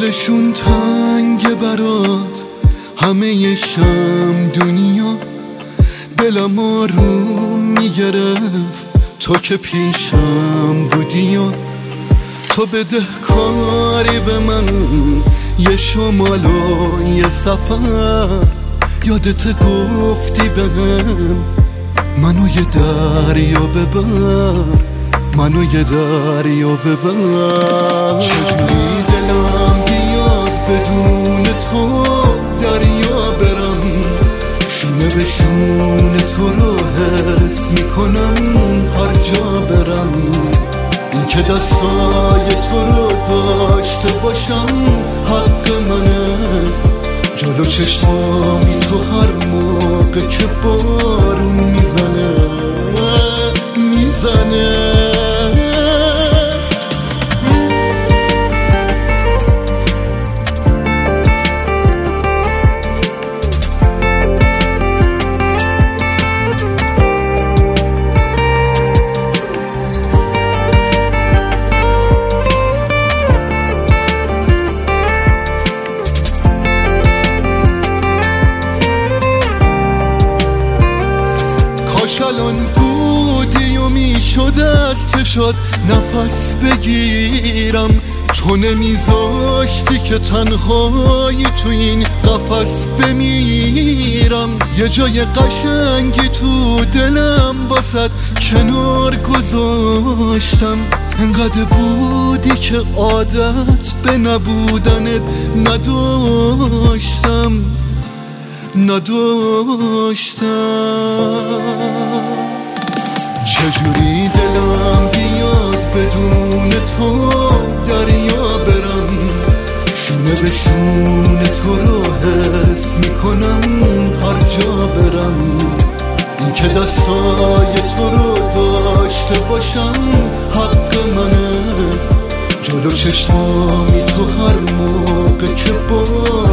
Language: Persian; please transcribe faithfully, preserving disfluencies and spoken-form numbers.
دلشون تنگ برات همه شم دنیا، دلم آروم میگرفت تو که پیشم بودی و تو بده کاری به من، یه شمال و یه سفر. یادت گفتی بهم منو یه دریا ببر، منو یه دریا ببر. چجوری دلم بیاد بدون تو دریا برم، شونه به شونه تو رو حس میکنم هر جا برم. این که دستای تو رو داشته باشم حق منه، جلو چشمامی تو هر موقع که بارون میزنه میزنه. الان بودی و میشد از چشات نفس بگیرم، تو نمیذاشتی که تنهایی تو این قفس بمیرم. یه جای قشنگی تو دلم واسد کنار گذاشتم، انقدر بودی که عادت به نبودنت نداشتم نداشتم. چجوری دلم بیاد بدون تو دریا برم، شونه به شونه تو رو حس میکنم هر جا برم. این که دستای تو رو داشته باشم حق منه، جلو چشمامی تو هر موقع که با